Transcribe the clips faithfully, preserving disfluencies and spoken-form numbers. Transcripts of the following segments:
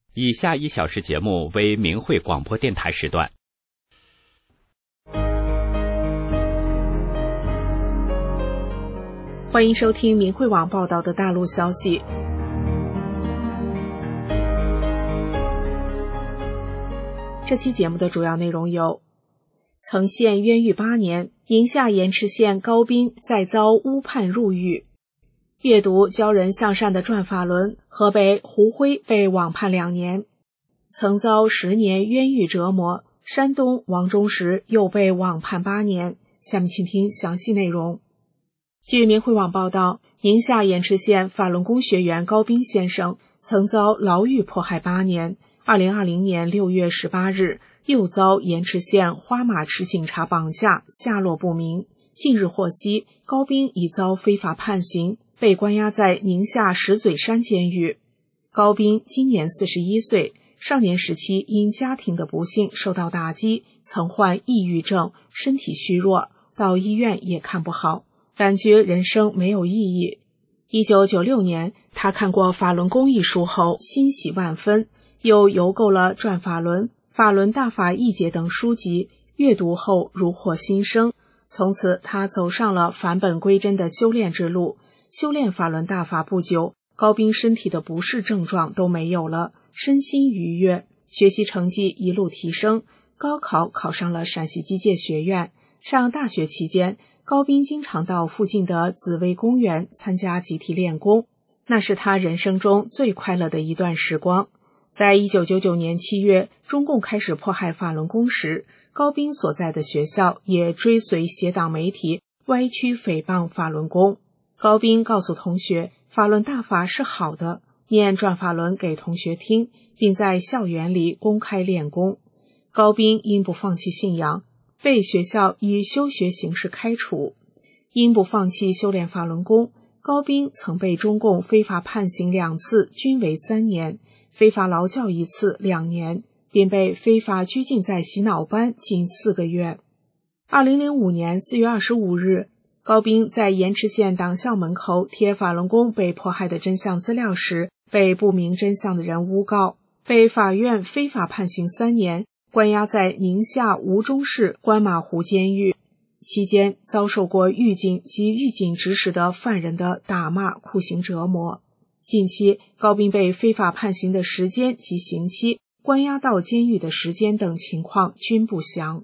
以下一小时节目为明慧广播电台时段。 欢迎收听明慧网报道的大陆消息。这期节目的主要内容有：曾陷冤狱八年，宁夏盐池县高斌再遭诬判入狱；阅读教人向善的转法轮，河北胡辉被网判两年；曾遭十年冤狱折磨，山东王忠实又被网判八年。下面请听详细内容。据明慧网报道，宁夏盐池县法轮功学员高斌先生曾遭牢狱迫害八年，二零二零年六月十八日又遭盐池县花马池警察绑架，下落不明。近日获悉，高斌已遭非法判刑，被关押在宁夏石嘴山监狱。高斌今年四十一岁，少年时期因家庭的不幸受到打击，曾患抑郁症，身体虚弱，到医院也看不好，感觉人生没有意义。一九九六年，他看过《法轮功》一书后欣喜万分，又邮购了《转法轮》《法轮大法译解》等书籍，阅读后如获新生。从此他走上了返本归真的修炼之路。修炼法轮大法不久，高斌身体的不适症状都没有了，身心愉悦，学习成绩一路提升，高考考上了陕西机械学院。上大学期间，高斌经常到附近的紫薇公园参加集体练功，那是他人生中最快乐的一段时光。在一九九九年七月，中共开始迫害法轮功时，高斌所在的学校也追随邪党媒体歪曲诽谤法轮功。高斌告诉同学，法轮大法是好的，念转法轮给同学听，并在校园里公开练功。高斌因不放弃信仰，被学校以休学形式开除。因不放弃修炼法轮功，高斌曾被中共非法判刑两次，均为三年，非法劳教一次两年，并被非法拘禁在洗脑班近四个月。二零零五年四月二十五日，高斌在盐池县党校门口贴法轮功被迫害的真相资料时，被不明真相的人诬告，被法院非法判刑三年，关押在宁夏吴忠市关马湖监狱。期间遭受过狱警及狱警指使的犯人的打骂、酷刑折磨。近期高斌被非法判刑的时间及刑期、关押到监狱的时间等情况均不详。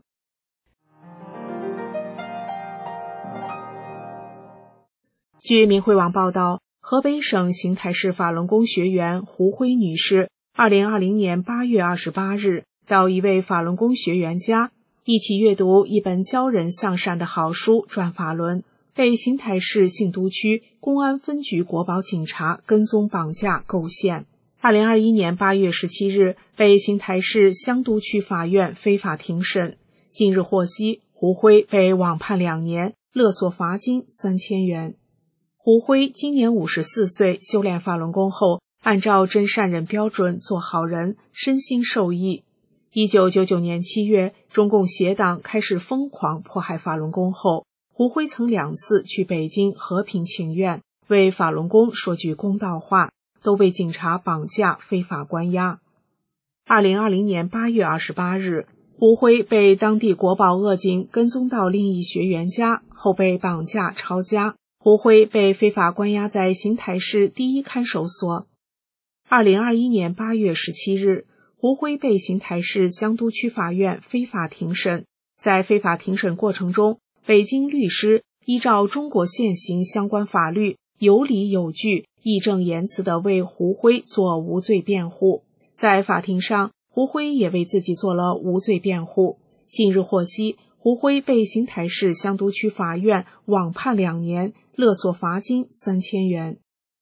据明慧网报道，河北省邢台市法轮功学员胡辉女士二零二零年八月二十八日到一位法轮功学员家，一起阅读一本教人向善的好书《转法轮》，被邢台市信都区公安分局国保警察跟踪绑架构陷。二零二一年八月十七日被邢台市香都区法院非法庭审。近日获悉，胡辉被网判两年，勒索罚金三千元。胡辉今年五十四岁，修炼法轮功后，按照真善人标准做好人，身心受益。一九九九年七月，中共邪党开始疯狂迫害法轮功后，胡辉曾两次去北京和平请愿，为法轮功说句公道话，都被警察绑架非法关押。二零二零年八月二十八日，胡辉被当地国保恶警跟踪到另一学员家，后被绑架抄家。胡辉被非法关押在邢台市第一看守所。二零二一年八月十七日，胡辉被邢台市香都区法院非法庭审。在非法庭审过程中，北京律师依照中国现行相关法律，有理有据、义正言辞地为胡辉做无罪辩护。在法庭上，胡辉也为自己做了无罪辩护。近日获悉，胡辉被邢台市香都区法院网判两年，勒索罚金三千元。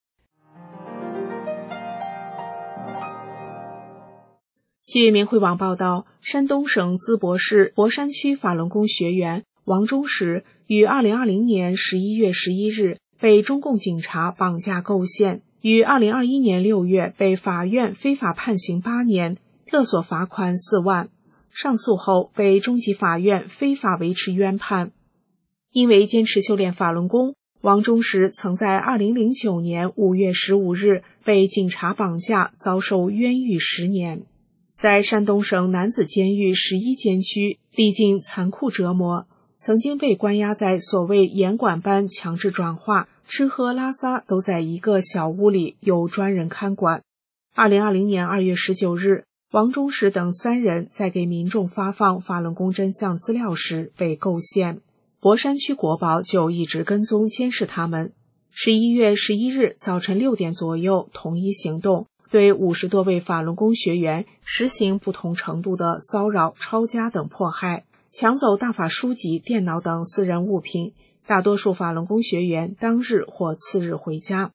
据明慧网报道，山东省淄博市博山区法轮功学员王忠实于二零二零年十一月十一日被中共警察绑架构陷，于二零二一年六月被法院非法判刑八年，勒索罚款四万。上诉后被中级法院非法维持冤判。因为坚持修炼法轮功， 王忠实曾在二零零九年五月十五日被警察绑架，遭受冤狱十年，在山东省男子监狱十一监区历经残酷折磨，曾经被关押在所谓严管班强制转化，吃喝拉撒都在一个小屋里，有专人看管。二零二零年二月十九日，王忠实等三人在给民众发放法轮功真相资料时被构陷，博山区国保就一直跟踪监视他们。十一月十一日早晨六点左右统一行动，对五十多位法轮功学员实行不同程度的骚扰、抄家等迫害，抢走大法书籍、电脑等私人物品，大多数法轮功学员当日或次日回家。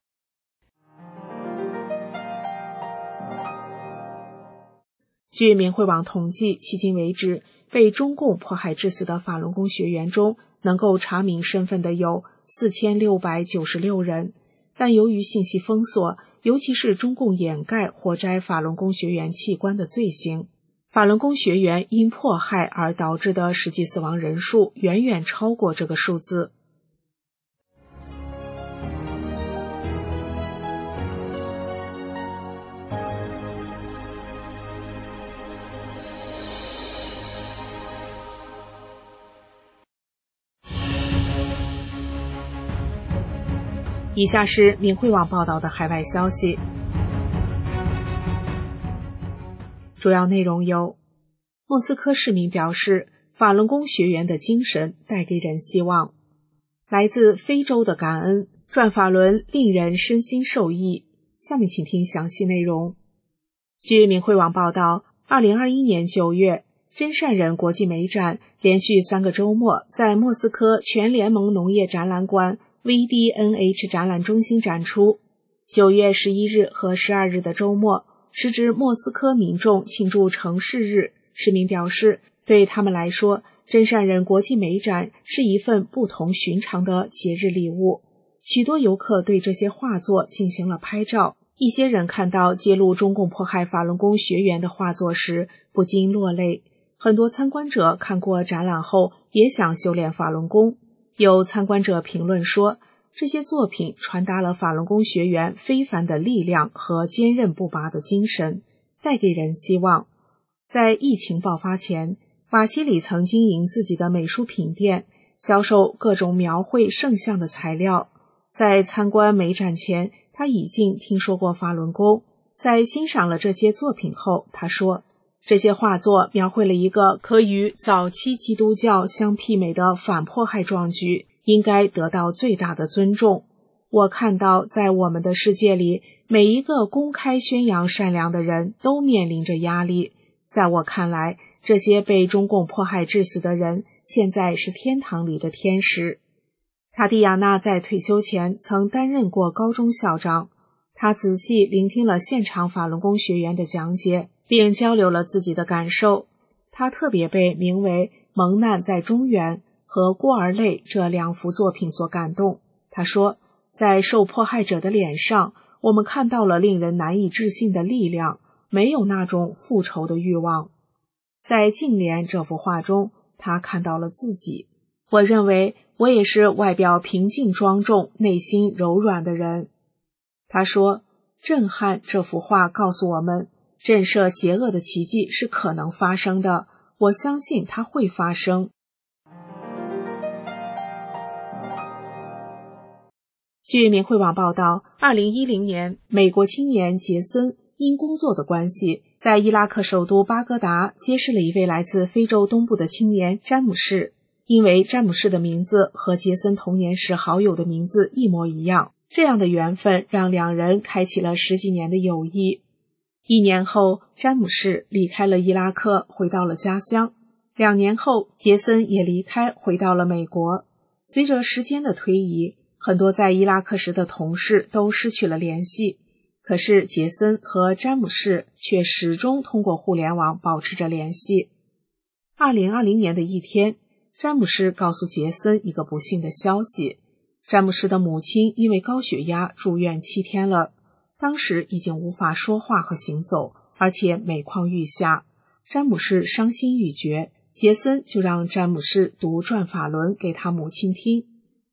据明慧网统计，迄今为止，被中共迫害致死的法轮功学员中，能够查明身份的有四千六百九十六人，但由于信息封锁，尤其是中共掩盖或摘法轮功学员器官的罪行，法轮功学员因迫害而导致的实际死亡人数远远超过这个数字。以下是明慧网报道的海外消息，主要内容有：莫斯科市民表示，法轮功学员的精神带给人希望；来自非洲的感恩，转法轮令人身心受益。下面请听详细内容。据明慧网报道，二零二一年九月，真善人国际美展连续三个周末在莫斯科全联盟农业展览馆 V D N H 展览中心展出。九月十一日和十二日的周末时值莫斯科民众庆祝城市日，市民表示，对他们来说，真善人国际美展是一份不同寻常的节日礼物。许多游客对这些画作进行了拍照，一些人看到揭露中共迫害法轮功学员的画作时不禁落泪。很多参观者看过展览后也想修炼法轮功。有参观者评论说，这些作品传达了法轮功学员非凡的力量和坚韧不拔的精神，带给人希望。在疫情爆发前，瓦西里曾经营自己的美术品店，销售各种描绘圣像的材料。在参观美展前，他已经听说过法轮功。在欣赏了这些作品后，他说，这些画作描绘了一个可与早期基督教相媲美的反迫害壮举，应该得到最大的尊重。我看到在我们的世界里，每一个公开宣扬善良的人都面临着压力。在我看来，这些被中共迫害致死的人现在是天堂里的天使。塔蒂亚娜在退休前曾担任过高中校长，她仔细聆听了现场法轮功学员的讲解，并交流了自己的感受。她特别被名为《蒙难在中原》和《孤儿泪》这两幅作品所感动。她说，在受迫害者的脸上，我们看到了令人难以置信的力量，没有那种复仇的欲望。在净莲这幅画中，她看到了自己。我认为我也是外表平静庄重，内心柔软的人。她说，震撼这幅画告诉我们，震慑邪恶的奇迹是可能发生的，我相信它会发生。据明慧网报道，二零一零年，美国青年杰森因工作的关系，在伊拉克首都巴格达结识了一位来自非洲东部的青年詹姆士。因为詹姆士的名字和杰森童年时好友的名字一模一样，这样的缘分让两人开启了十几年的友谊。一年后，詹姆士离开了伊拉克，回到了家乡。两年后，杰森也离开，回到了美国。随着时间的推移，很多在伊拉克时的同事都失去了联系，可是杰森和詹姆士却始终通过互联网保持着联系。二零二零年的一天，詹姆士告诉杰森一个不幸的消息，詹姆士的母亲因为高血压住院七天了，当时已经无法说话和行走，而且每况愈下。詹姆士伤心欲绝，杰森就让詹姆士读转法轮给他母亲听。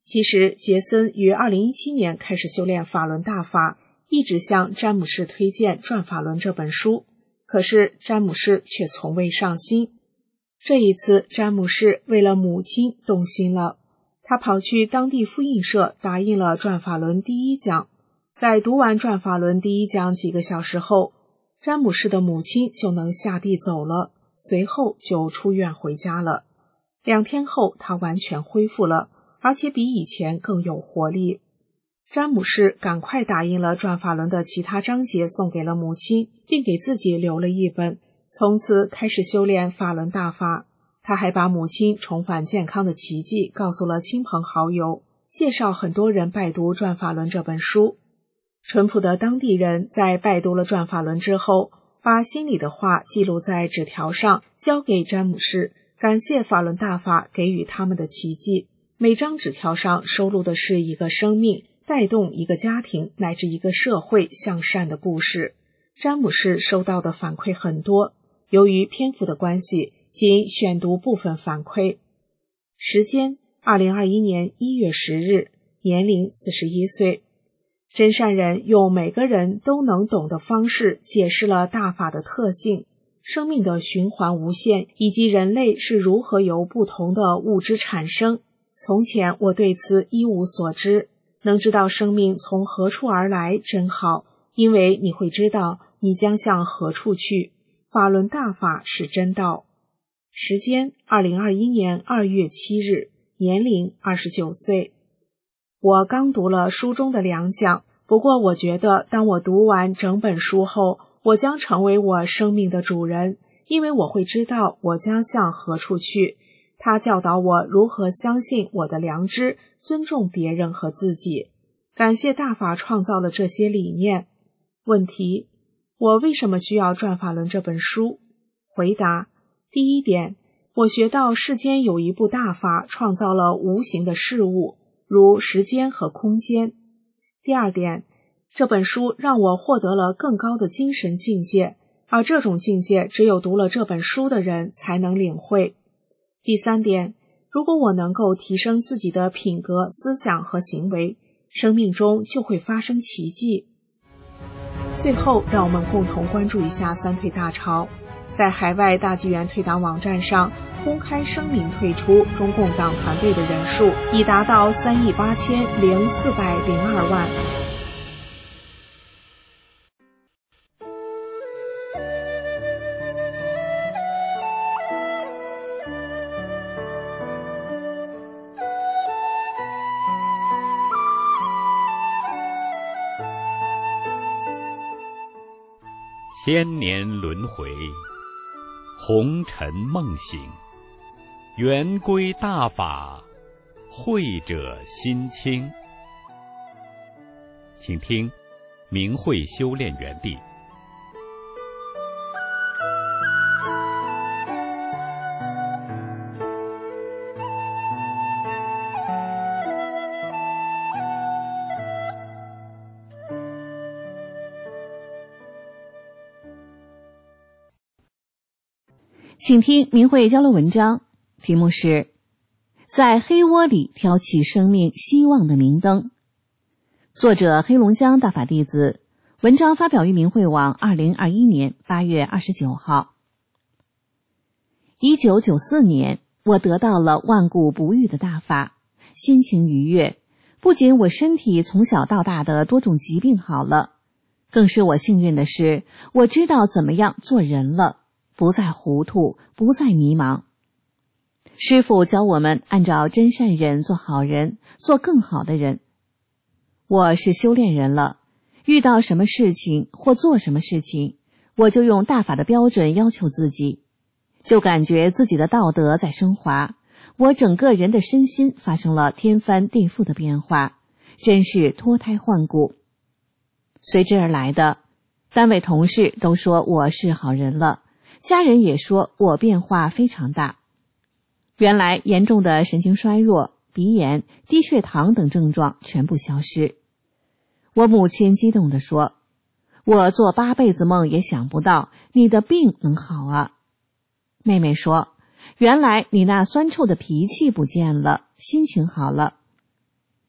其实杰森于二零一七年开始修炼法轮大法，一直向詹姆士推荐《转法轮》这本书，可是詹姆士却从未上心。这一次詹姆士为了母亲动心了，他跑去当地复印社打印了《转法轮》第一讲。在读完《转法轮》第一讲几个小时后，詹姆士的母亲就能下地走了，随后就出院回家了。两天后他完全恢复了，而且比以前更有活力。詹姆士赶快打印了《转法轮》的其他章节送给了母亲，并给自己留了一本，从此开始修炼法轮大法。他还把母亲重返健康的奇迹告诉了亲朋好友，介绍很多人拜读《转法轮》这本书。淳朴的当地人在拜读了《转法轮》之后，把心里的话记录在纸条上，交给詹姆士，感谢法轮大法给予他们的奇迹。每张纸条上收录的是一个生命，带动一个家庭乃至一个社会向善的故事。詹姆士收到的反馈很多，由于篇幅的关系，仅选读部分反馈。时间二零二一年一月十日，年龄四十一岁。真善人用每个人都能懂的方式解释了大法的特性，生命的循环无限，以及人类是如何由不同的物质产生。从前我对此一无所知，能知道生命从何处而来真好，因为你会知道你将向何处去。法轮大法是真道。时间二零二一年二月七日，年龄二十九岁。我刚读了书中的两讲，不过我觉得当我读完整本书后，我将成为我生命的主人，因为我会知道我将向何处去。他教导我如何相信我的良知，尊重别人和自己。感谢大法创造了这些理念。问题：我为什么需要《转法轮》这本书？回答：第一点，我学到世间有一部大法创造了无形的事物，如时间和空间。第二点，这本书让我获得了更高的精神境界，而这种境界只有读了这本书的人才能领会。第三点，如果我能够提升自己的品格、思想和行为，生命中就会发生奇迹。最后，让我们共同关注一下三退大潮。在海外大纪元退党网站上公开声明退出中共党团队的人数已达到三亿八千零四百零二万。 千年轮回，红尘梦醒，圆规大法，慧者心清。请听明慧修炼园地。 请听明慧交流文章，题目是在黑窝里挑起生命希望的明灯。作者黑龙江大法弟子，文章发表于明慧网二零二一年八月二十九号。一九九四年，我得到了万古不遇的大法，心情愉悦，不仅我身体从小到大的多种疾病好了，更是我幸运的是，我知道怎么样做人了，不再糊涂，不再迷茫。师父教我们按照真善人做好人，做更好的人。我是修炼人了，遇到什么事情或做什么事情，我就用大法的标准要求自己，就感觉自己的道德在升华，我整个人的身心发生了天翻地覆的变化，真是脱胎换骨。随之而来的，单位同事都说我是好人了，家人也说我变化非常大。原来严重的神经衰弱、鼻炎、低血糖等症状全部消失。我母亲激动地说，我做八辈子梦也想不到你的病能好啊。妹妹说，原来你那酸臭的脾气不见了，心情好了。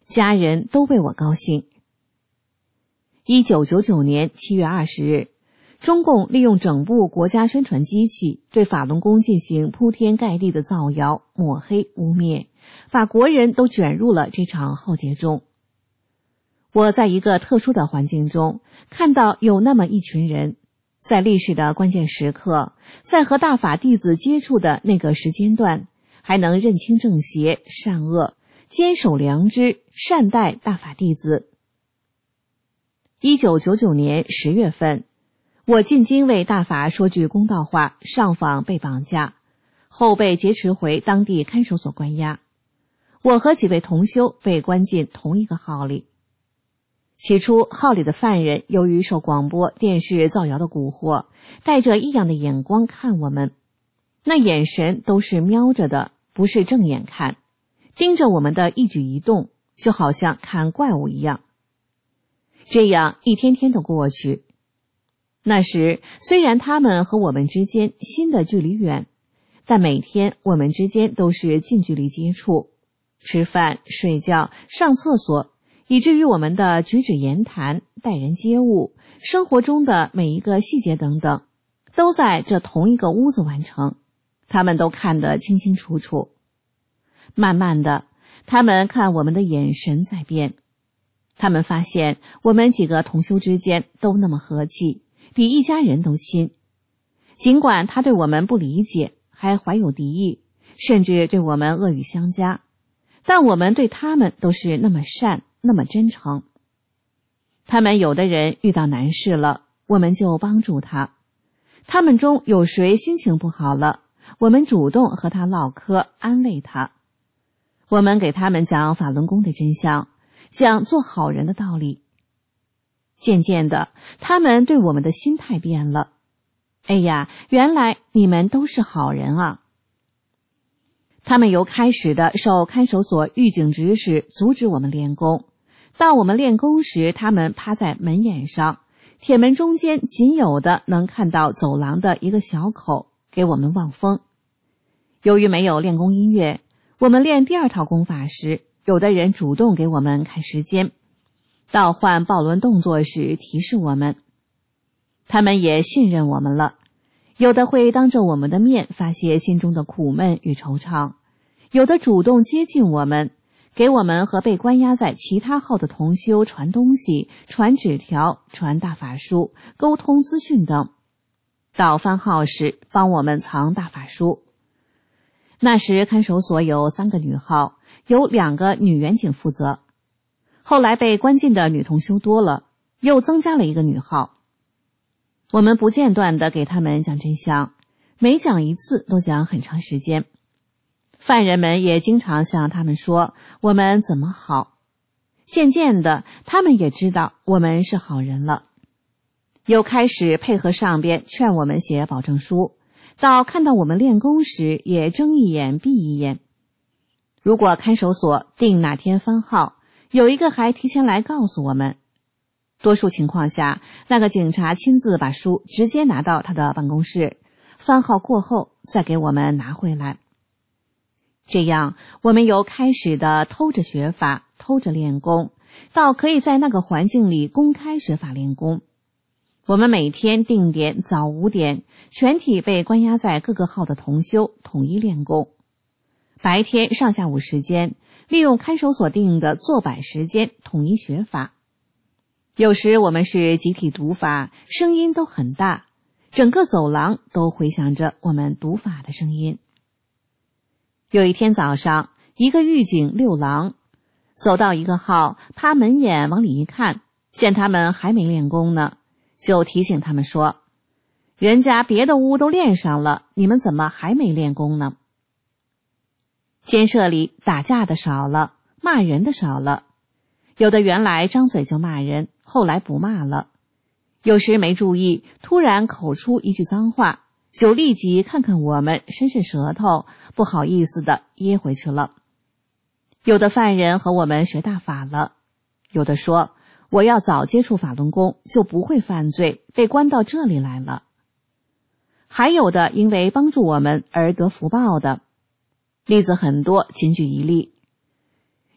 家人都为我高兴。一九九九年七月二十日，中共利用整部国家宣传机器对法轮功进行铺天盖地的造谣、抹黑、污蔑，把国人都卷入了这场浩劫中。我在一个特殊的环境中，看到有那么一群人，在历史的关键时刻，在和大法弟子接触的那个时间段，还能认清正邪、善恶，坚守良知，善待大法弟子。一九九九年十月份，我进京为大法说句公道话，上访被绑架，后被劫持回当地看守所关押。我和几位同修被关进同一个号里。起初，号里的犯人由于受广播电视造谣的蛊惑，带着异样的眼光看我们，那眼神都是瞄着的，不是正眼看，盯着我们的一举一动，就好像看怪物一样。这样一天天的过去。那时虽然他们和我们之间心的距离远，但每天我们之间都是近距离接触，吃饭、睡觉、上厕所，以至于我们的举止言谈、待人接物、生活中的每一个细节等等，都在这同一个屋子完成，他们都看得清清楚楚。慢慢的，他们看我们的眼神在变，他们发现我们几个同修之间都那么和气，比一家人都亲。尽管他对我们不理解，还怀有敌意，甚至对我们恶语相加，但我们对他们都是那么善，那么真诚。他们有的人遇到难事了，我们就帮助他；他们中有谁心情不好了，我们主动和他唠嗑，安慰他。我们给他们讲法轮功的真相，讲做好人的道理。渐渐的，他们对我们的心态变了。哎呀，原来你们都是好人啊！他们由开始的受看守所狱警指使阻止我们练功，到我们练功时，他们趴在门眼上，铁门中间仅有的能看到走廊的一个小口，给我们望风。由于没有练功音乐，我们练第二套功法时，有的人主动给我们看时间，到换抱轮动作时提示我们。他们也信任我们了，有的会当着我们的面发泄心中的苦闷与惆怅，有的主动接近我们，给我们和被关押在其他号的同修传东西、传纸条、传大法书、沟通资讯等。到番号时帮我们藏大法书。那时看守所有三个女号，有两个女员警负责。后来被关进的女同修多了，又增加了一个女号。我们不间断地给他们讲真相，每讲一次都讲很长时间。犯人们也经常向他们说我们怎么好。渐渐的，他们也知道我们是好人了，又开始配合上边劝我们写保证书，到看到我们练功时也睁一眼闭一眼。如果看守所定哪天番号，有一个还提前来告诉我们。多数情况下，那个警察亲自把书直接拿到他的办公室，番号过后再给我们拿回来。这样，我们由开始的偷着学法、偷着练功，到可以在那个环境里公开学法练功。我们每天定点早五点，全体被关押在各个号的同修统一练功。白天上下午时间，利用看守所定的坐板时间统一学法。有时我们是集体读法，声音都很大，整个走廊都回响着我们读法的声音。有一天早上，一个狱警六郎走到一个号，趴门眼往里一看，见他们还没练功呢，就提醒他们说，人家别的屋都练上了，你们怎么还没练功呢？监舍里打架的少了，骂人的少了，有的原来张嘴就骂人，后来不骂了，有时没注意，突然口出一句脏话，就立即看看我们，伸伸舌头，不好意思的噎回去了。有的犯人和我们学大法了，有的说我要早接触法轮功就不会犯罪，被关到这里来了。还有的因为帮助我们而得福报的，例子很多，仅举一例。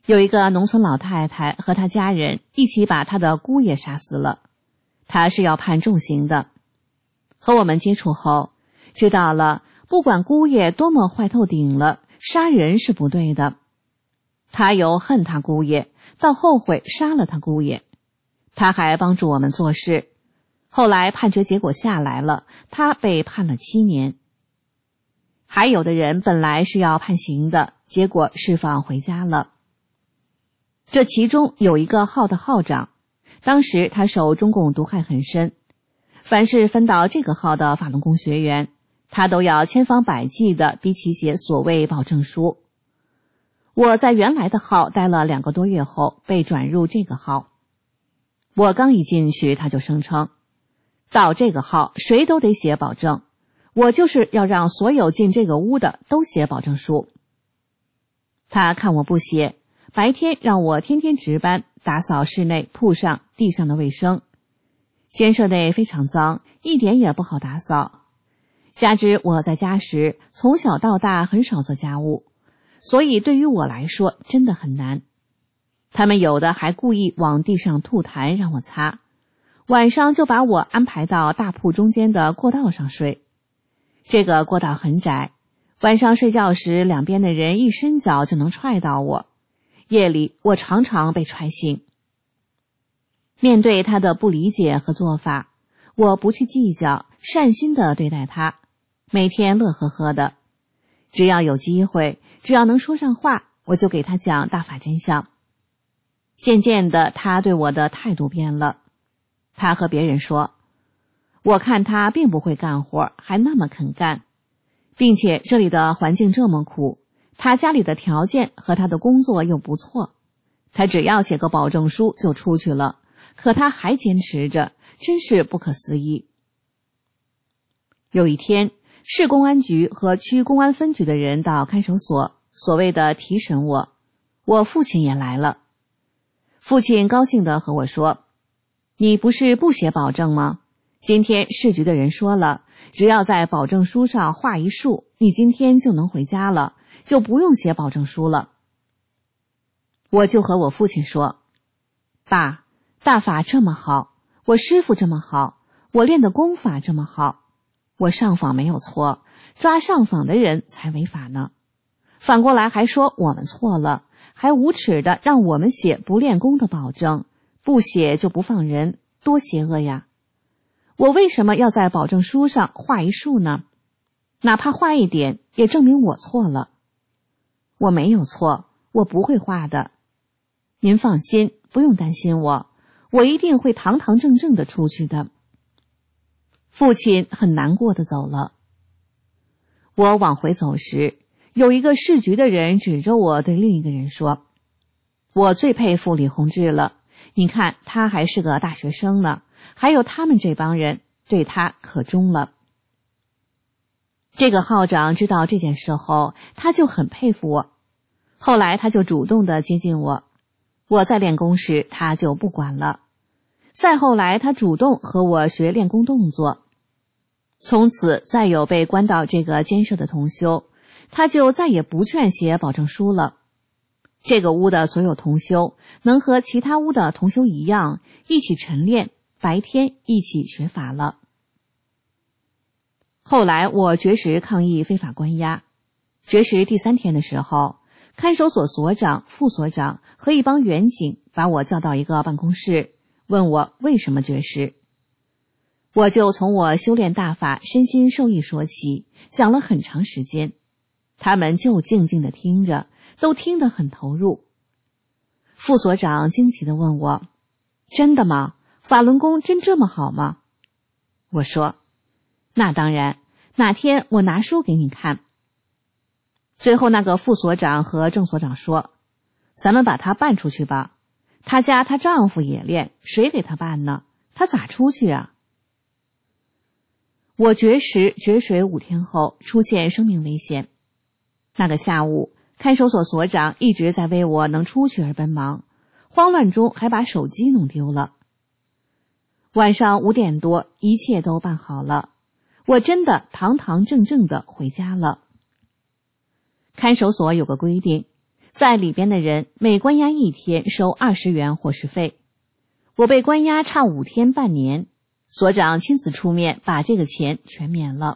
有一个农村老太太和她家人一起把她的姑爷杀死了，她是要判重刑的。和我们接触后，知道了不管姑爷多么坏透顶了，杀人是不对的。他由恨他姑爷到后悔杀了他姑爷，他还帮助我们做事。后来判决结果下来了，他被判了七年。还有的人本来是要判刑的，结果释放回家了。这其中有一个号的号长，当时他受中共毒害很深，凡是分到这个号的法轮功学员，他都要千方百计地逼其写所谓保证书。我在原来的号待了两个多月后，被转入这个号。我刚一进去，他就声称，到这个号谁都得写保证，我就是要让所有进这个屋的都写保证书。他看我不写，白天让我天天值班，打扫室内铺上地上的卫生。监舍内非常脏，一点也不好打扫。加之我在家时从小到大很少做家务，所以对于我来说真的很难。他们有的还故意往地上吐痰让我擦，晚上就把我安排到大铺中间的过道上睡。这个过道很窄，晚上睡觉时两边的人一伸脚就能踹到我，夜里我常常被踹醒。面对他的不理解和做法，我不去计较，善心地对待他，每天乐呵呵的。只要有机会，只要能说上话，我就给他讲大法真相。渐渐的，他对我的态度变了。他和别人说，我看他并不会干活，还那么肯干，并且这里的环境这么苦，他家里的条件和他的工作又不错，他只要写个保证书就出去了，可他还坚持着，真是不可思议。有一天，市公安局和区公安分局的人到看守所，所谓的提审我，我父亲也来了。父亲高兴地和我说，你不是不写保证吗？今天市局的人说了，只要在保证书上画一竖，你今天就能回家了，就不用写保证书了。我就和我父亲说，爸，大法这么好，我师父这么好，我练的功法这么好，我上访没有错，抓上访的人才违法呢。反过来还说我们错了，还无耻的让我们写不练功的保证，不写就不放人，多邪恶呀！我为什么要在保证书上画一竖呢？哪怕画一点，也证明我错了。我没有错，我不会画的。您放心，不用担心我，我一定会堂堂正正的出去的。父亲很难过的走了。我往回走时，有一个市局的人指着我对另一个人说，我最佩服李洪志了，你看他还是个大学生呢，还有他们这帮人对他可忠了。这个号长知道这件事后，他就很佩服我，后来他就主动的接近我，我在练功时他就不管了，再后来他主动和我学练功动作。从此再有被关到这个监舍的同修，他就再也不劝写保证书了。这个屋的所有同修能和其他屋的同修一样，一起晨练，白天一起学法了。后来我绝食抗议非法关押，绝食第三天的时候，看守所所长、副所长和一帮员警把我叫到一个办公室，问我为什么绝食。我就从我修炼大法身心受益说起，讲了很长时间，他们就静静地听着，都听得很投入。副所长惊奇地问我，真的吗？法轮功真这么好吗？我说，那当然，哪天我拿书给你看。最后那个副所长和正所长说，咱们把他办出去吧，他家她丈夫也练，谁给他办呢？他咋出去啊？我绝食绝水五天后出现生命危险。那个下午，看守所所长一直在为我能出去而奔忙，慌乱中还把手机弄丢了。晚上五点多，一切都办好了，我真的堂堂正正的回家了。看守所有个规定， 在里边的人每关押一天收二十元伙食费。我被关押差五天半年，所长亲自出面把这个钱全免了。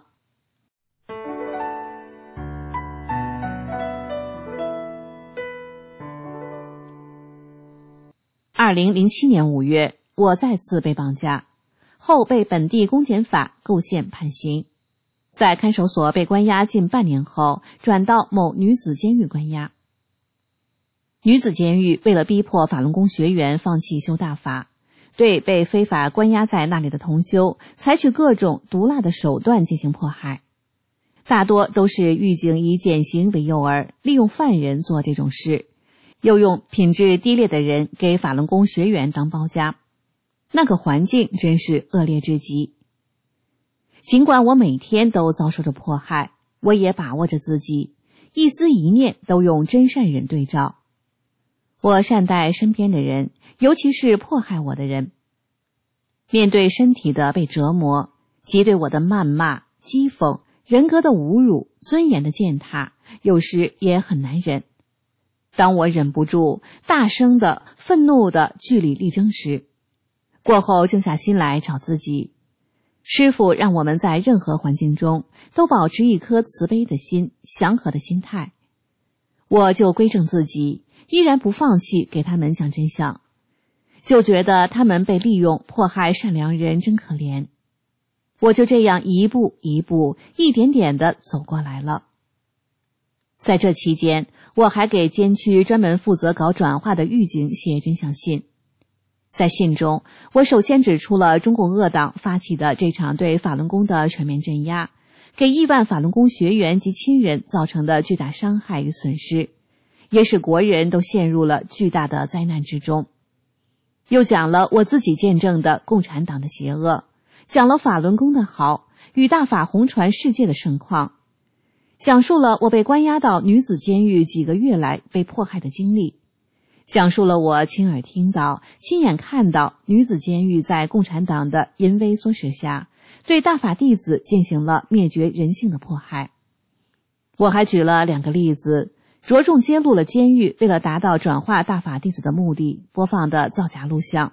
二零零七年五月，我再次被绑架，后被本地公检法构陷判刑。在看守所被关押近半年后，转到某女子监狱关押。女子监狱为了逼迫法轮功学员放弃修大法，对被非法关押在那里的同修采取各种毒辣的手段进行迫害，大多都是狱警以减刑为诱饵，利用犯人做这种事，又用品质低劣的人给法轮功学员当包夹，那个环境真是恶劣至极。尽管我每天都遭受着迫害，我也把握着自己，一思一念都用真善忍对照。我善待身边的人，尤其是迫害我的人。面对身体的被折磨，及对我的谩骂、讥讽、人格的侮辱、尊严的践踏，有时也很难忍。当我忍不住大声的、愤怒的据理力争时，过后静下心来找自己。师父让我们在任何环境中都保持一颗慈悲的心、祥和的心态。我就规正自己，依然不放弃给他们讲真相，就觉得他们被利用迫害善良人真可怜。我就这样一步一步一点点地走过来了。在这期间，我还给监区专门负责搞转化的狱警写真相信。在信中，我首先指出了中共恶党发起的这场对法轮功的全面镇压，给亿万法轮功学员及亲人造成的巨大伤害与损失，也使国人都陷入了巨大的灾难之中。又讲了我自己见证的共产党的邪恶，讲了法轮功的好与大法红传世界的盛况，讲述了我被关押到女子监狱几个月来被迫害的经历，讲述了我亲耳听到、亲眼看到女子监狱在共产党的淫威唆使下，对大法弟子进行了灭绝人性的迫害。我还举了两个例子，着重揭露了监狱为了达到转化大法弟子的目的播放的造假录像。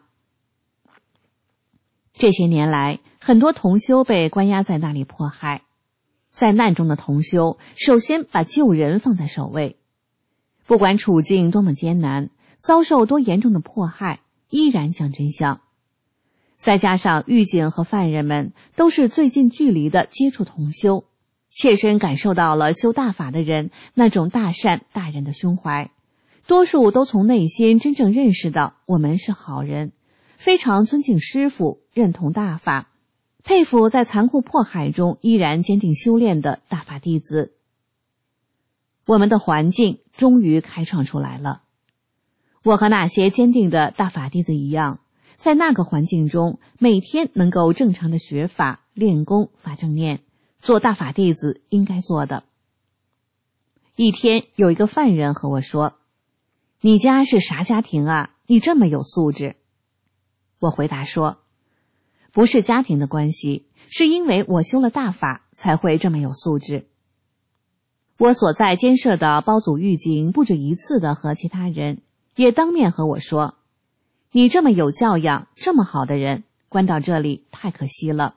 这些年来，很多同修被关押在那里迫害，在难中的同修首先把救人放在首位，不管处境多么艰难，遭受多严重的迫害，依然讲真相。再加上狱警和犯人们都是最近距离的接触同修，切身感受到了修大法的人那种大善大仁的胸怀，多数都从内心真正认识到我们是好人，非常尊敬师父，认同大法，佩服在残酷迫害中依然坚定修炼的大法弟子。我们的环境终于开创出来了。我和那些坚定的大法弟子一样，在那个环境中每天能够正常的学法、练功、发正念，做大法弟子应该做的。一天有一个犯人和我说，你家是啥家庭啊？你这么有素质。我回答说，不是家庭的关系，是因为我修了大法才会这么有素质。我所在监舍的包组狱警不止一次的和其他人也当面和我说，你这么有教养，这么好的人，关到这里太可惜了。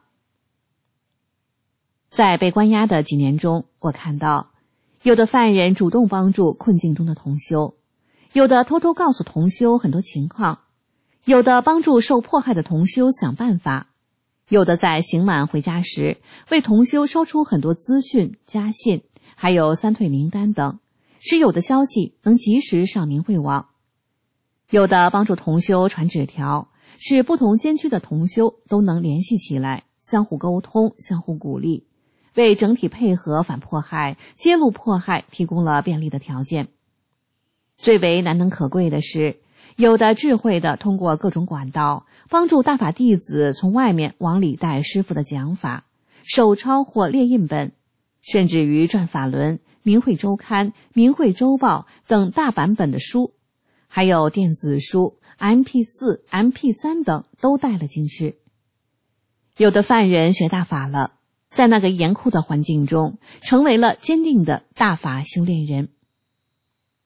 在被关押的几年中，我看到有的犯人主动帮助困境中的同修，有的偷偷告诉同修很多情况，有的帮助受迫害的同修想办法，有的在刑满回家时为同修烧出很多资讯、家信，还有三退名单等，使有的消息能及时上明慧网。有的帮助同修传纸条，使不同监区的同修都能联系起来，相互沟通，相互鼓励，为整体配合反迫害、揭露迫害提供了便利的条件。最为难能可贵的是，有的智慧的通过各种管道，帮助大法弟子从外面往里带师父的讲法，手抄或列印本，甚至于转法轮、明慧周刊、明慧周报等大版本的书，还有电子书、M P 四、M P 三 等都带了进去。有的犯人学大法了，在那个严酷的环境中，成为了坚定的大法修炼人。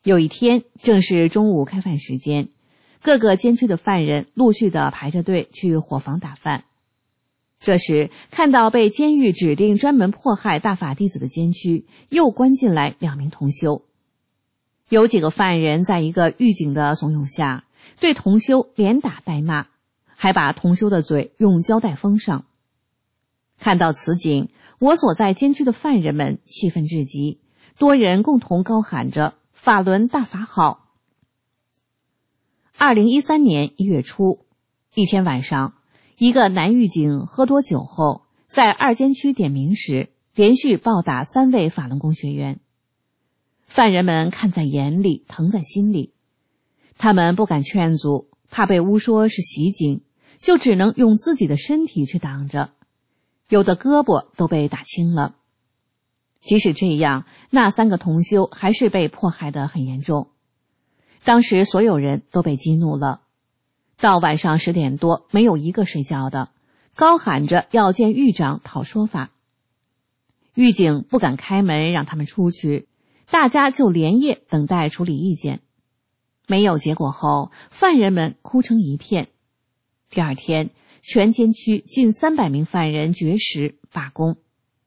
有一天，正是中午开饭时间，各个监区的犯人陆续地排着队去伙房打饭。这时，看到被监狱指定专门迫害大法弟子的监区，又关进来两名同修。有几个犯人在一个狱警的怂恿下，对同修连打带骂，还把同修的嘴用胶带封上。看到此景，我所在监区的犯人们气愤至极，多人共同高喊着法轮大法好。二零一三年一月初，一天晚上，一个男狱警喝多酒后，在二监区点名时，连续暴打三位法轮功学员。犯人们看在眼里，疼在心里，他们不敢劝阻，怕被诬说是袭警，就只能用自己的身体去挡着，有的胳膊都被打青了。即使这样，那三个同修还是被迫害得很严重。当时所有人都被激怒了，到晚上十点多，没有一个睡觉的，高喊着要见狱长讨说法。狱警不敢开门让他们出去，大家就连夜等待处理意见。没有结果后，犯人们哭成一片。第二天，全监区近三百名犯人绝食罢工。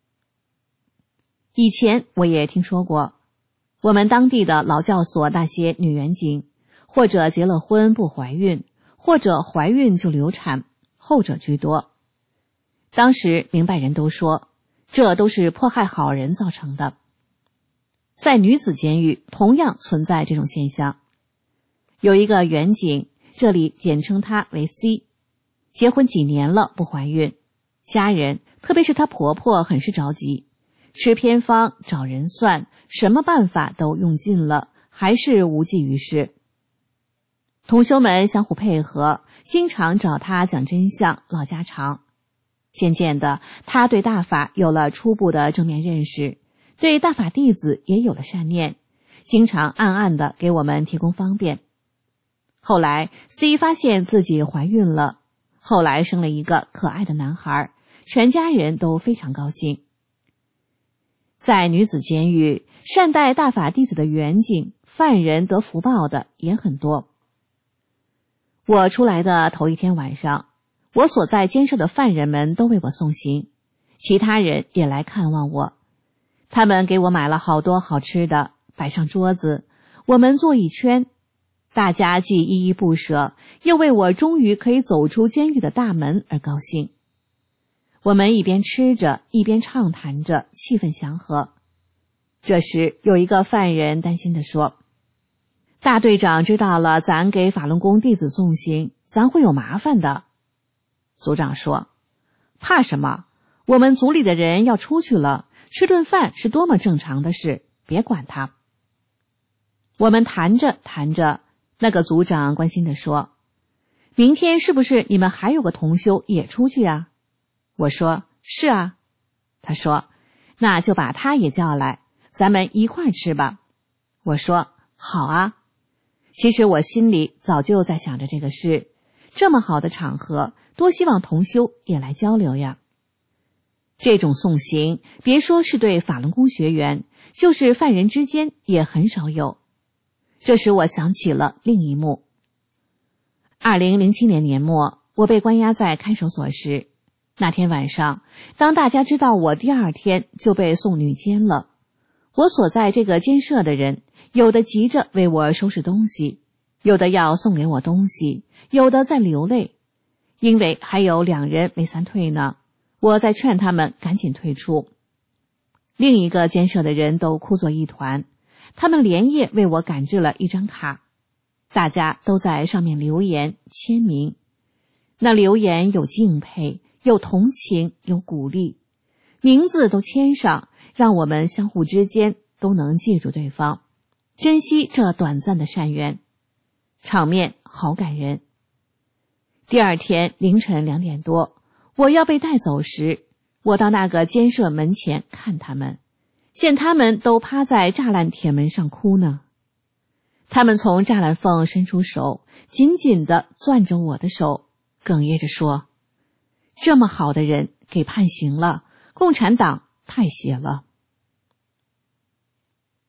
以前我也听说过，我们当地的劳教所那些女员警，或者结了婚不怀孕，或者怀孕就流产，后者居多。当时明白人都说，这都是迫害好人造成的。在女子监狱同样存在这种现象。有一个员警，这里简称她为 C， 结婚几年了不怀孕，家人特别是她婆婆很是着急，吃偏方找人算，什么办法都用尽了，还是无济于事。同修们相互配合，经常找她讲真相唠家常。渐渐的，她对大法有了初步的正面认识，对大法弟子也有了善念，经常暗暗地给我们提供方便。后来 C 发现自己怀孕了，后来生了一个可爱的男孩，全家人都非常高兴。在女子监狱，善待大法弟子的员警、犯人得福报的也很多。我出来的头一天晚上，我所在监舍的犯人们都为我送行，其他人也来看望我。他们给我买了好多好吃的，摆上桌子，我们坐一圈，大家既依依不舍，又为我终于可以走出监狱的大门而高兴。我们一边吃着，一边畅谈着，气氛祥和。这时有一个犯人担心地说，大队长知道了咱给法轮功弟子送行，咱会有麻烦的。组长说，怕什么？我们组里的人要出去了，吃顿饭是多么正常的事，别管他。我们谈着谈着，那个组长关心地说，明天是不是你们还有个同修也出去啊？我说，是啊。他说，那就把他也叫来，咱们一块儿吃吧。我说，好啊。其实我心里早就在想着这个事，这么好的场合，多希望同修也来交流呀。这种送行，别说是对法轮功学员，就是犯人之间也很少有。这使我想起了另一幕。二零零七年年末，我被关押在看守所时，那天晚上，当大家知道我第二天就被送女监了，我所在这个监舍的人，有的急着为我收拾东西，有的要送给我东西，有的在流泪，因为还有两人没散退呢，我在劝他们赶紧退出。另一个监舍的人都哭作一团，他们连夜为我赶制了一张卡，大家都在上面留言签名。那留言有敬佩，有同情，有鼓励，名字都签上，让我们相互之间都能记住对方，珍惜这短暂的善缘，场面好感人。第二天凌晨两点多，我要被带走时，我到那个监舍门前看他们，见他们都趴在栅栏铁门上哭呢。他们从栅栏缝伸出手，紧紧地攥着我的手，哽咽着说，这么好的人给判刑了，共产党太邪了。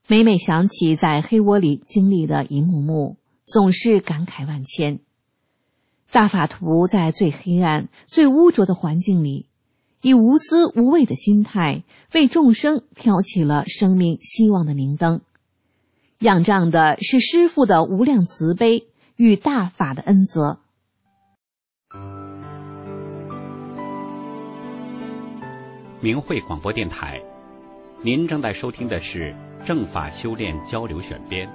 每每想起在黑窝里经历的一幕幕，总是感慨万千。大法徒在最黑暗、最污浊的环境里，以无私无畏的心态，为众生挑起了生命希望的明灯，仰仗的是师父的无量慈悲与大法的恩泽。 明慧广播电台，您正在收听的是正法修炼交流选编。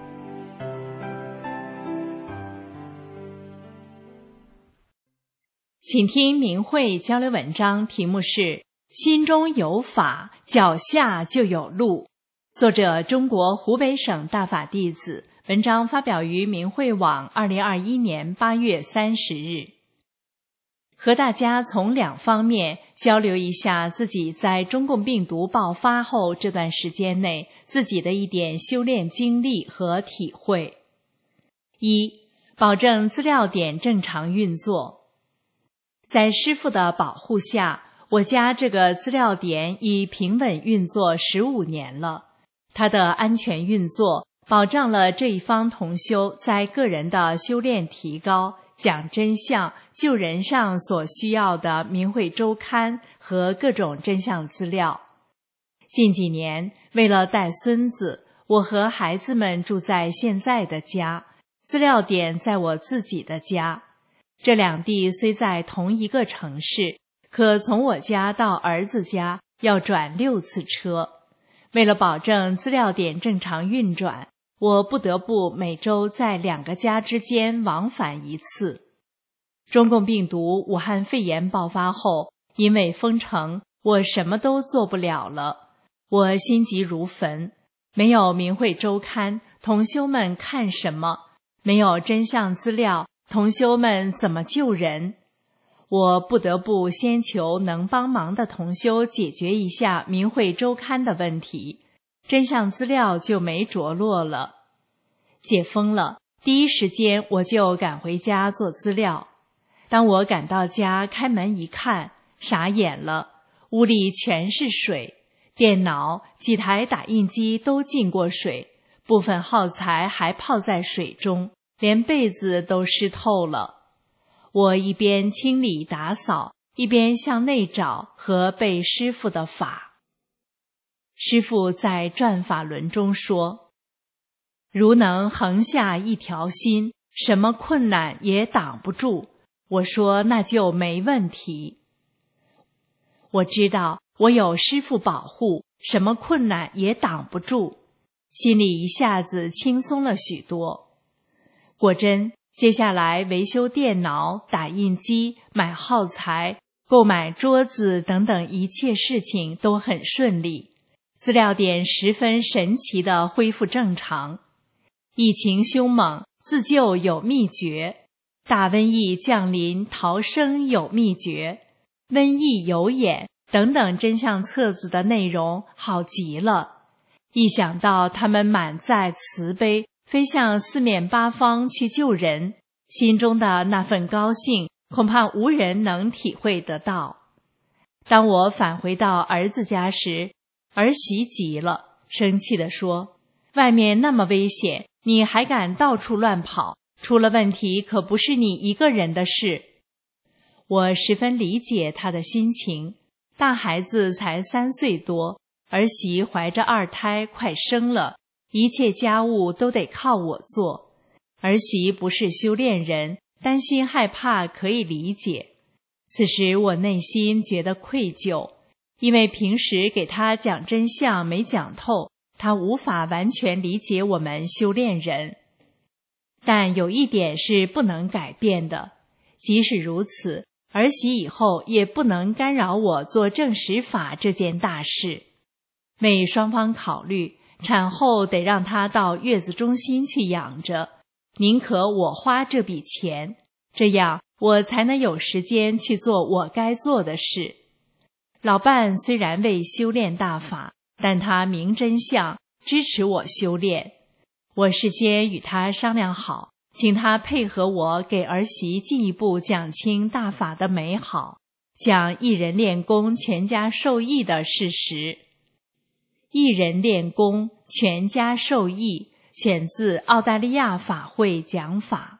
请听明慧交流文章，题目是心中有法，脚下就有路。作者中国湖北省大法弟子，文章发表于明慧网二零二一年八月三十日。和大家从两方面交流一下自己在中共病毒爆发后这段时间内自己的一点修炼经历和体会。一、保证资料点正常运作。在师父的保护下，我家这个资料点已平稳运作十五年了。它的安全运作保障了这一方同修在个人的修炼提高、讲真相、救人上所需要的明慧周刊和各种真相资料。近几年，为了带孙子，我和孩子们住在现在的家，资料点在我自己的家。这两地虽在同一个城市，可从我家到儿子家要转六次车。为了保证资料点正常运转，我不得不每周在两个家之间往返一次。中共病毒武汉肺炎爆发后，因为封城，我什么都做不了了。我心急如焚，没有明慧周刊，同修们看什么？没有真相资料，同修们怎么救人？我不得不先求能帮忙的同修解决一下明慧周刊的问题，真相资料就没着落了。解封了，第一时间我就赶回家做资料。当我赶到家，开门一看，傻眼了，屋里全是水，电脑、几台打印机都进过水，部分耗材还泡在水中，连被子都湿透了。我一边清理打扫，一边向内找和背师父的法。师父在转法轮中说，如能横下一条心，什么困难也挡不住。我说那就没问题。我知道我有师父保护，什么困难也挡不住，心里一下子轻松了许多。果真，接下来维修电脑、打印机、买耗材、购买桌子等等一切事情都很顺利，资料点十分神奇地恢复正常。疫情凶猛，自救有秘诀；大瘟疫降临，逃生有秘诀；瘟疫有眼等等真相册子的内容好极了。一想到他们满载慈悲，飞向四面八方去救人，心中的那份高兴恐怕无人能体会得到。当我返回到儿子家时，儿媳急了，生气地说，外面那么危险，你还敢到处乱跑，出了问题可不是你一个人的事。我十分理解他的心情，大孩子才三岁多，儿媳怀着二胎快生了，一切家务都得靠我做。儿媳不是修炼人，担心害怕可以理解。此时我内心觉得愧疚，因为平时给她讲真相没讲透，她无法完全理解我们修炼人。但有一点是不能改变的，即使如此，儿媳以后也不能干扰我做正实法这件大事。为双方考虑，产后得让她到月子中心去养着，宁可我花这笔钱，这样我才能有时间去做我该做的事。老伴虽然为修炼大法，但他明真相，支持我修炼。我事先与他商量好，请他配合我给儿媳进一步讲清大法的美好，讲一人练功全家受益的事实。一人练功全家受益，选自澳大利亚法会讲法。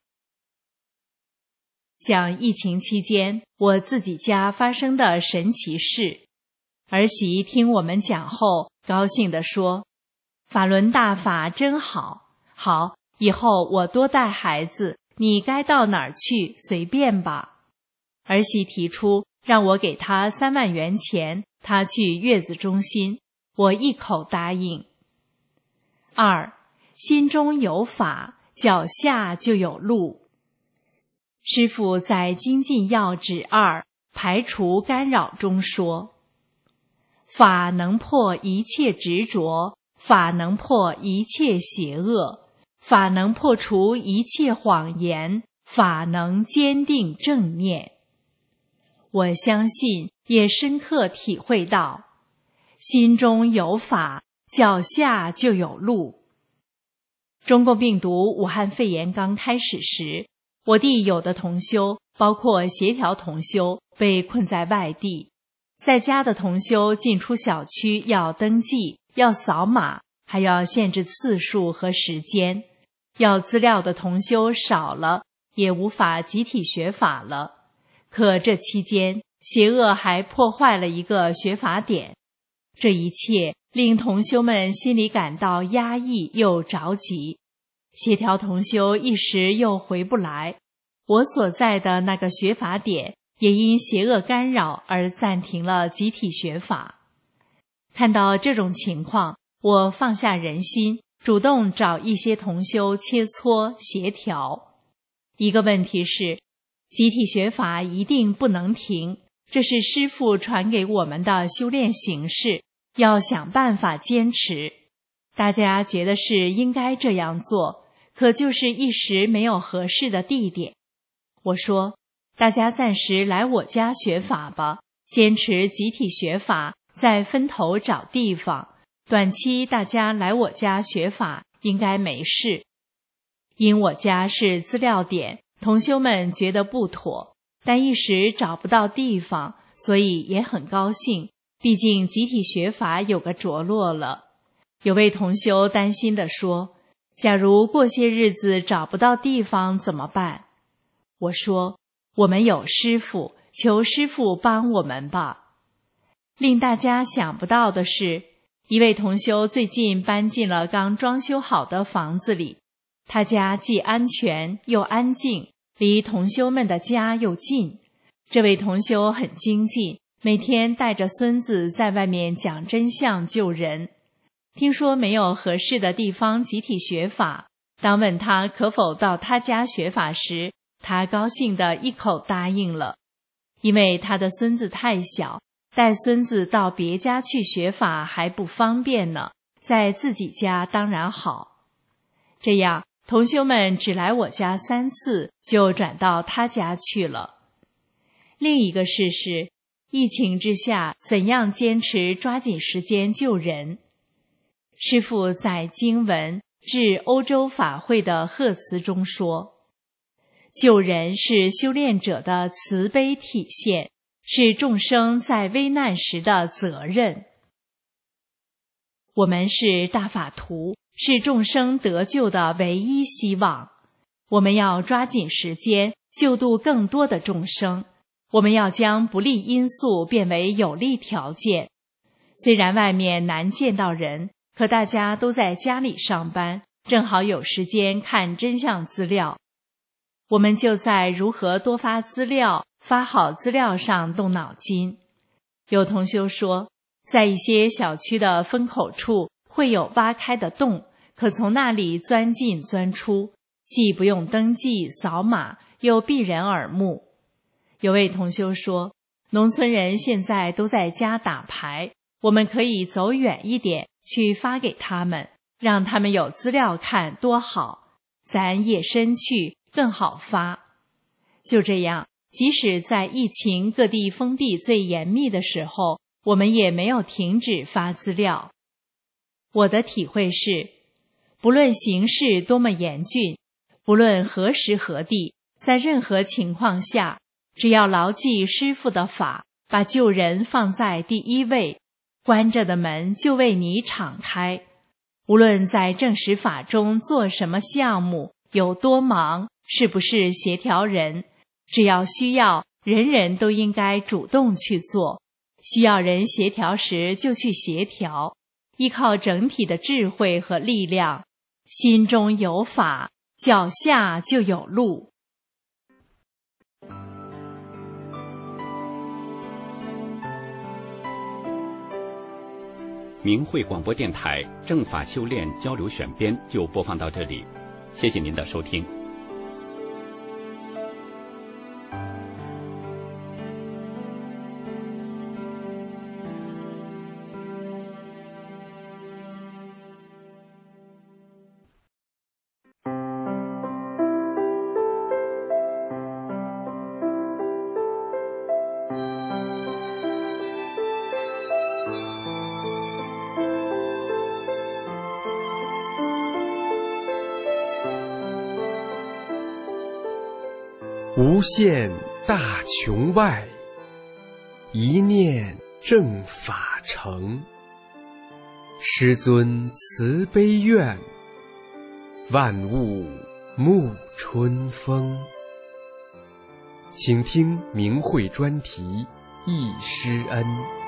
讲疫情期间我自己家发生的神奇事。儿媳听我们讲后，高兴地说：“法轮大法真好，好，以后我多带孩子，你该到哪儿去随便吧。”儿媳提出让我给她三万元钱，她去月子中心，我一口答应。二，心中有法，脚下就有路。师父在《精进要旨二排除干扰》中说：“法能破一切执着，法能破一切邪恶，法能破除一切谎言，法能坚定正念。”我相信，也深刻体会到，心中有法，脚下就有路。中共病毒武汉肺炎刚开始时，我弟有的同修，包括协调同修，被困在外地。在家的同修进出小区要登记，要扫码，还要限制次数和时间。要资料的同修少了，也无法集体学法了。可这期间，邪恶还破坏了一个学法点。这一切令同修们心里感到压抑又着急。协调同修一时又回不来，我所在的那个学法点也因邪恶干扰而暂停了集体学法。看到这种情况，我放下人心，主动找一些同修切磋协调。一个问题是，集体学法一定不能停，这是师父传给我们的修炼形式，要想办法坚持。大家觉得是应该这样做，可就是一时没有合适的地点。我说，大家暂时来我家学法吧，坚持集体学法，再分头找地方。短期大家来我家学法应该没事。因我家是资料点，同修们觉得不妥，但一时找不到地方，所以也很高兴，毕竟集体学法有个着落了。有位同修担心地说，假如过些日子找不到地方怎么办？我说，我们有师父，求师父帮我们吧。令大家想不到的是，一位同修最近搬进了刚装修好的房子里，他家既安全又安静，离同修们的家又近。这位同修很精进，每天带着孙子在外面讲真相救人。听说没有合适的地方集体学法，当问他可否到他家学法时，他高兴地一口答应了。因为他的孙子太小，带孙子到别家去学法还不方便呢，在自己家当然好。这样，同修们只来我家三次，就转到他家去了。另一个事是，疫情之下，怎样坚持抓紧时间救人？师父在经文致欧洲法会的贺词中说，救人是修炼者的慈悲体现，是众生在危难时的责任。我们是大法徒，是众生得救的唯一希望。我们要抓紧时间，救度更多的众生。我们要将不利因素变为有利条件。虽然外面难见到人，可大家都在家里上班，正好有时间看真相资料。我们就在如何多发资料、发好资料上动脑筋。有同修说，在一些小区的分口处会有挖开的洞，可从那里钻进钻出，既不用登记扫码，又避人耳目。有位同修说，农村人现在都在家打牌，我们可以走远一点去发给他们，让他们有资料看多好，咱夜深去更好发。就这样，即使在疫情各地封闭最严密的时候，我们也没有停止发资料。我的体会是，不论形势多么严峻，不论何时何地，在任何情况下，只要牢记师父的法，把救人放在第一位，关着的门就为你敞开。 无论在正实法中做什么项目，有多忙，是不是协调人，只要需要，人人都应该主动去做。需要人协调时就去协调，依靠整体的智慧和力量，心中有法，脚下就有路。 明慧广播电台正法修炼交流选编就播放到这里，谢谢您的收听。 无限大穹外，一念正法成。师尊慈悲愿，万物沐春风。请听明慧专题忆师恩。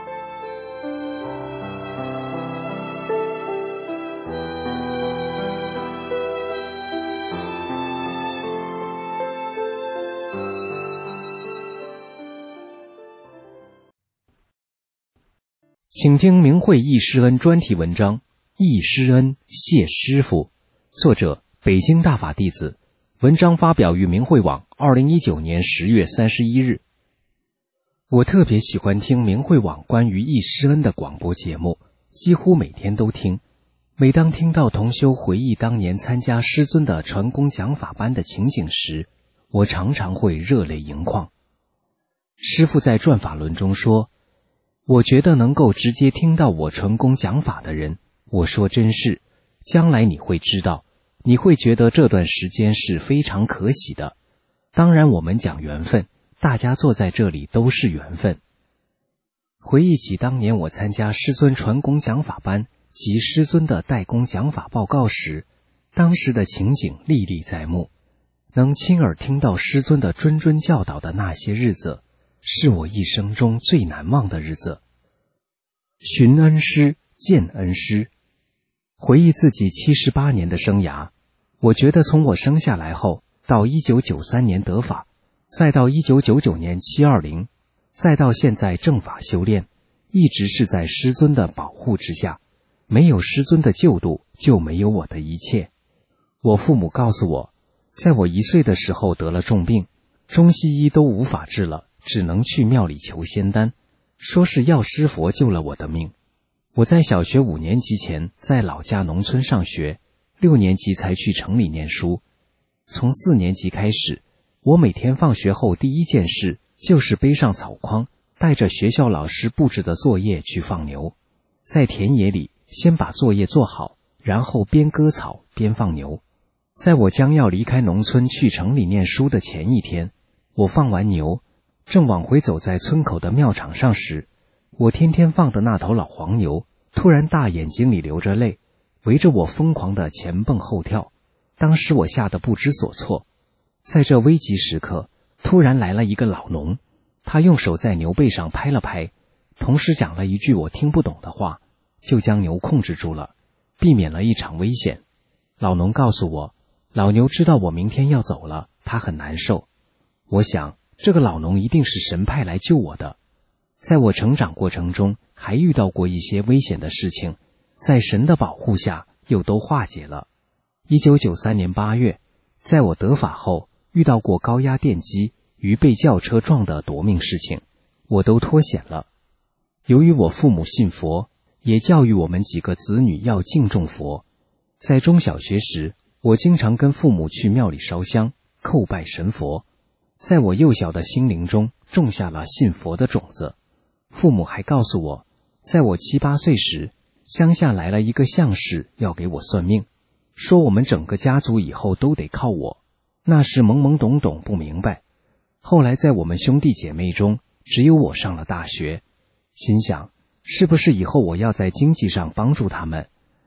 请听明慧忆师恩专题文章《忆师恩谢师父》，作者北京大法弟子，文章发表于明慧网二零一九年十月三十一日。我特别喜欢听明慧网关于忆师恩的广播节目，几乎每天都听。每当听到同修回忆当年参加师尊的传功讲法班的情景时，我常常会热泪盈眶。师父在转法轮中说，我觉得能够直接听到我传功讲法的人，我说真是，将来你会知道，你会觉得这段时间是非常可喜的。当然我们讲缘分，大家坐在这里都是缘分。回忆起当年我参加师尊传功讲法班及师尊的代功讲法报告时，当时的情景历历在目，能亲耳听到师尊的谆谆教导的那些日子，是我一生中最难忘的日子。寻恩师，见恩师。回忆自己七十八年的生涯，我觉得从我生下来后到一九九三年得法，再到一九九九年七二零，再到现在正法修炼，一直是在师尊的保护之下，没有师尊的救度，就没有我的一切。我父母告诉我，在我一岁的时候得了重病，中西医都无法治了，只能去庙里求仙丹，说是药师佛救了我的命。我在小学五年级前在老家农村上学，六年级才去城里念书。从四年级开始，我每天放学后第一件事就是背上草筐，带着学校老师布置的作业去放牛。在田野里先把作业做好，然后边割草边放牛。在我将要离开农村去城里念书的前一天，我放完牛，正往回走在村口的庙场上时，我天天放的那头老黄牛突然大眼睛里流着泪，围着我疯狂的前蹦后跳。当时我吓得不知所措。在这危急时刻，突然来了一个老农，他用手在牛背上拍了拍，同时讲了一句我听不懂的话，就将牛控制住了，避免了一场危险。老农告诉我，老牛知道我明天要走了，他很难受。我想这个老农一定是神派来救我的。在我成长过程中还遇到过一些危险的事情，在神的保护下又都化解了。一九九三年八月，在我得法后遇到过高压电机与被轿车撞的夺命事情，我都脱险了。由于我父母信佛，也教育我们几个子女要敬重佛。在中小学时，我经常跟父母去庙里烧香叩拜神佛，在我幼小的心灵中种下了信佛的种子。父母还告诉我，在我七八岁时，乡下来了一个相士要给我算命，说我们整个家族以后都得靠我。那时懵懵懂懂不明白。后来在我们兄弟姐妹中，只有我上了大学，心想是不是以后我要在经济上帮助他们，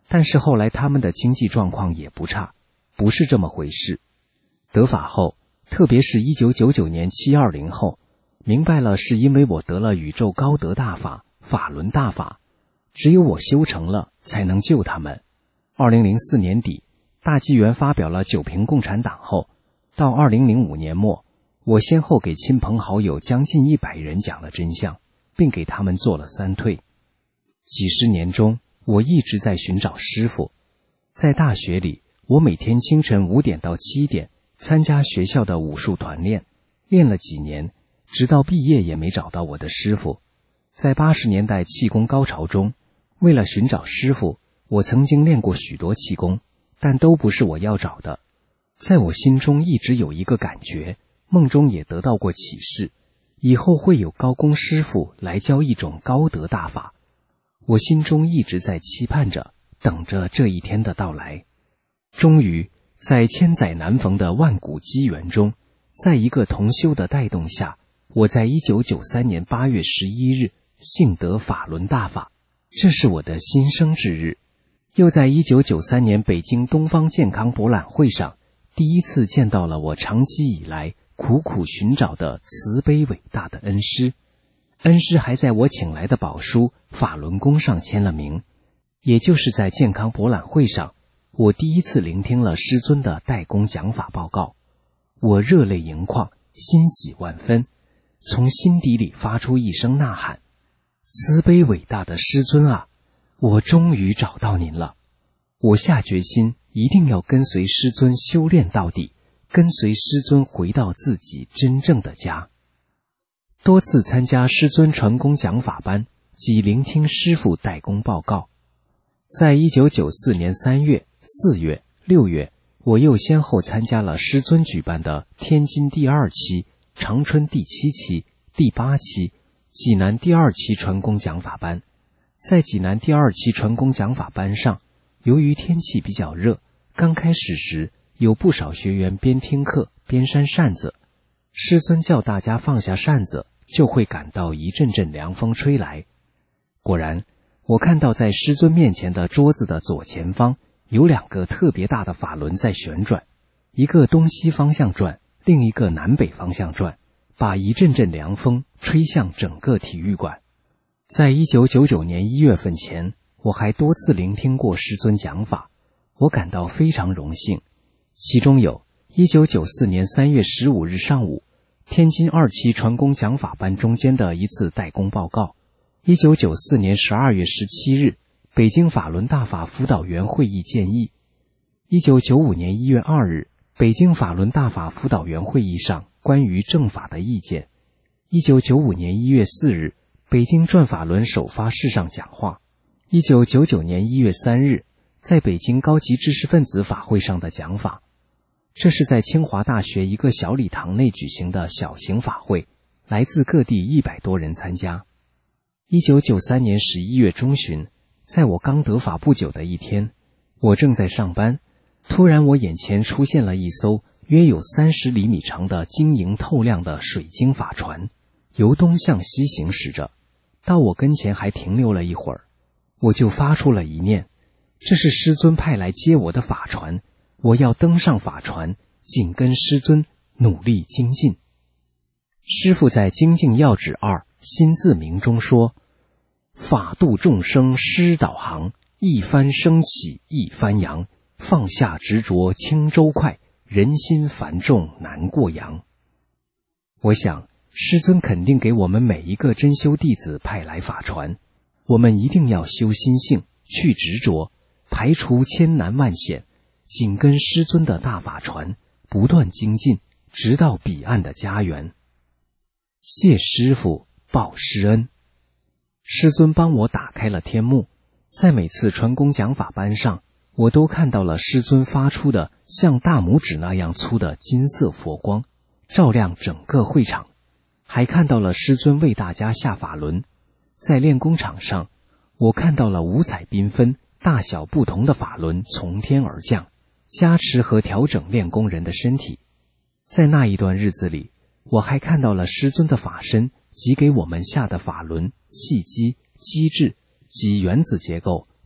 但是后来他们的经济状况也不差，不是这么回事。得法后，特别是一九九九年七二零后，明白了是因为我得了宇宙高德大法、法轮大法，只有我修成了才能救他们。二零零四年底，大纪元发表了九评共产党后，到二零零五年末，我先后给亲朋好友将近一百人讲了真相，并给他们做了三退。几十年中，我一直在寻找师父。在大学里，我每天清晨五点到七点参加学校的武术团练，练了几年，直到毕业也没找到我的师父。在八十年代气功高潮中，为了寻找师父，我曾经练过许多气功，但都不是我要找的。在我心中一直有一个感觉，梦中也得到过启示，以后会有高功师父来教一种高德大法。我心中一直在期盼着，等着这一天的到来。终于，在千载难逢的万古机缘中，在一个同修的带动下，我在一九九三年八月十一日幸得法轮大法，这是我的新生之日。又在一九九三年北京东方健康博览会上，第一次见到了我长期以来苦苦寻找的慈悲伟大的恩师。恩师还在我请来的宝书《法轮功》上签了名。也就是在健康博览会上，我第一次聆听了师尊的代功讲法报告，我热泪盈眶，欣喜万分，从心底里发出一声呐喊：慈悲伟大的师尊啊，我终于找到您了！我下决心一定要跟随师尊修炼到底，跟随师尊回到自己真正的家。多次参加师尊传功讲法班及聆听师父代功报告。在一九九四年三月、四月、六月，我又先后参加了师尊举办的天津第二期、长春第七期、第八期、济南第二期传功讲法班。在济南第二期传功讲法班上，由于天气比较热，刚开始时有不少学员边听课边扇扇子，师尊叫大家放下扇子，就会感到一阵阵凉风吹来。果然，我看到在师尊面前的桌子的左前方有两个特别大的法轮在旋转，一个东西方向转，另一个南北方向转，把一阵阵凉风吹向整个体育馆。在一九九九年一月份前，我还多次聆听过师尊讲法，我感到非常荣幸。其中有一九九四年三月十五日上午，天津二期传功讲法班中间的一次代功报告；一九九四年十二月十七日，北京法轮大法辅导员会议建议；一九九五年一月二日，北京法轮大法辅导员会议上关于正法的意见；一九九五年一月四日，北京转法轮首发式上讲话；一九九九年一月三日，在北京高级知识分子法会上的讲法。这是在清华大学一个小礼堂内举行的小型法会，来自各地一百多人参加。一九九三年十一月中旬，在我刚得法不久的一天，我正在上班，突然我眼前出现了一艘约有三十厘米长的晶莹透亮的水晶法船，由东向西行驶着，到我跟前还停留了一会儿，我就发出了一念：这是师尊派来接我的法船，我要登上法船，紧跟师尊，努力精进。师父在《精进要旨二心自明》中说：法度众生师导航，一帆升起一帆扬，放下执着轻舟快，人心繁重难过洋。我想师尊肯定给我们每一个真修弟子派来法船，我们一定要修心性，去执着，排除千难万险，紧跟师尊的大法船，不断精进，直到彼岸的家园。谢师父，报师恩。师尊帮我打开了天幕，在每次传功讲法班上，我都看到了师尊发出的像大拇指那样粗的金色佛光，照亮整个会场，还看到了师尊为大家下法轮。在练功场上，我看到了五彩缤纷、大小不同的法轮从天而降，加持和调整练功人的身体。在那一段日子里，我还看到了师尊的法身及给我们下的法轮、气机、机制及原子结构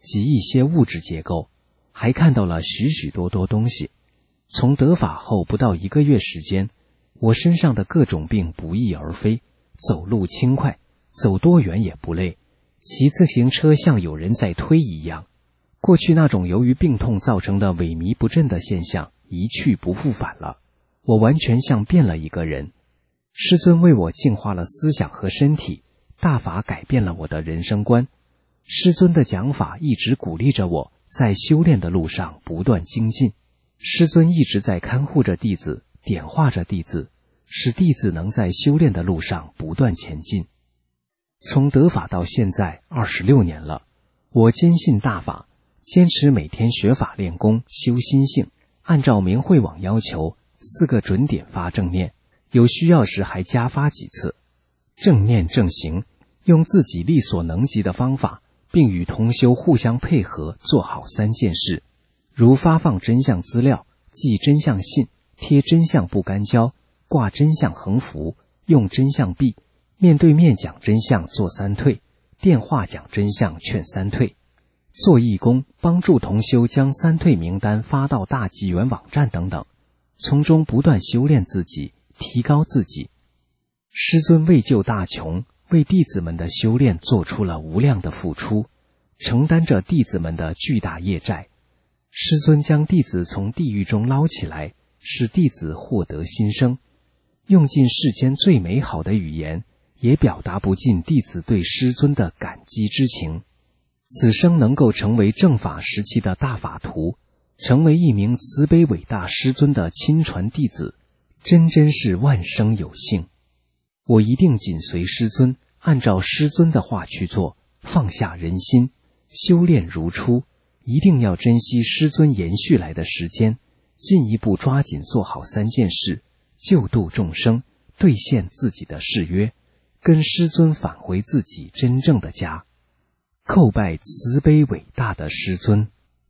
及一些物质结构，还看到了许许多多东西。从得法后不到一个月时间，我身上的各种病不翼而飞，走路轻快，走多远也不累，骑自行车像有人在推一样。过去那种由于病痛造成的萎靡不振的现象一去不复返了，我完全像变了一个人。师尊为我净化了思想和身体，大法改变了我的人生观。师尊的讲法一直鼓励着我在修炼的路上不断精进。师尊一直在看护着弟子，点化着弟子，使弟子能在修炼的路上不断前进。从得法到现在二十六年了，我坚信大法，坚持每天学法练功修心性，按照明慧网要求四个准点发正念，有需要时还加发几次。正念正行，用自己力所能及的方法，并与同修互相配合，做好三件事，如发放真相资料、寄真相信、贴真相不干胶、挂真相横幅、用真相币，面对面讲真相做三退，电话讲真相劝三退。做义工，帮助同修将三退名单发到大纪元网站等等，从中不断修炼自己，提高自己。师尊为救大穷，为弟子们的修炼做出了无量的付出，承担着弟子们的巨大业债。师尊将弟子从地狱中捞起来，使弟子获得新生，用尽世间最美好的语言，也表达不尽弟子对师尊的感激之情。此生能够成为正法时期的大法徒，成为一名慈悲伟大师尊的亲传弟子，真真是万生有幸。我一定紧随师尊，按照师尊的话去做，放下人心，修炼如初，一定要珍惜师尊延续来的时间，进一步抓紧做好三件事，救度众生，兑现自己的誓约，跟师尊返回自己真正的家。叩拜慈悲伟大的师尊。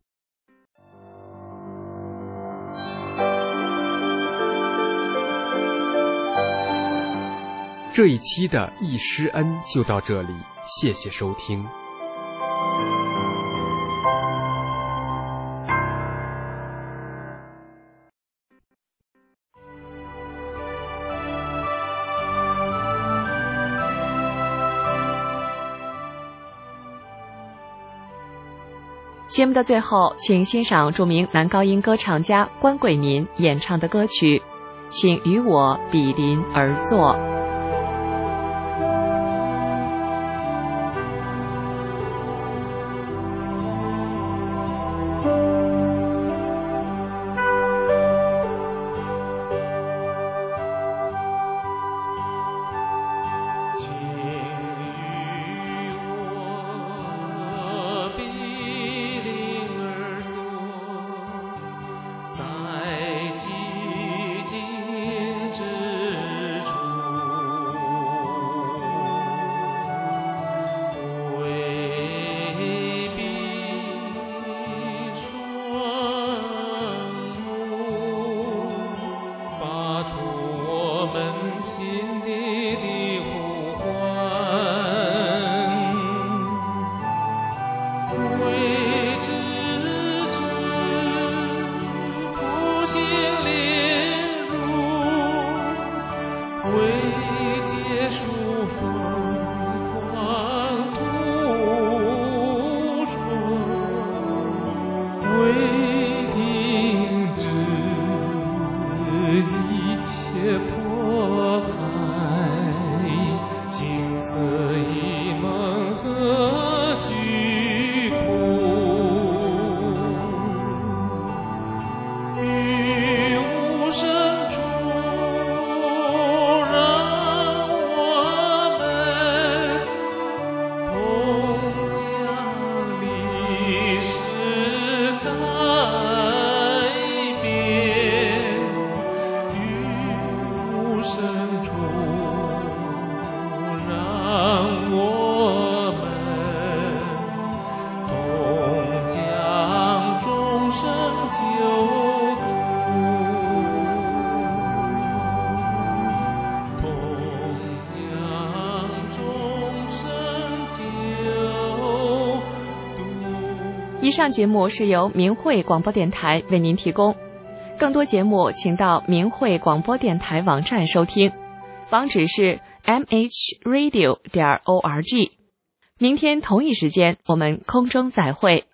这一期的易师恩就到这里，谢谢收听。 节目的最后，请欣赏著名男高音歌唱家关桂民演唱的歌曲《请与我比邻而坐》。 同将历史大以上节目是由明慧广播电台为您提供，更多节目请到明慧广播电台网站收听，网址是 m h radio 点 org。明天同一时间我们空中再会。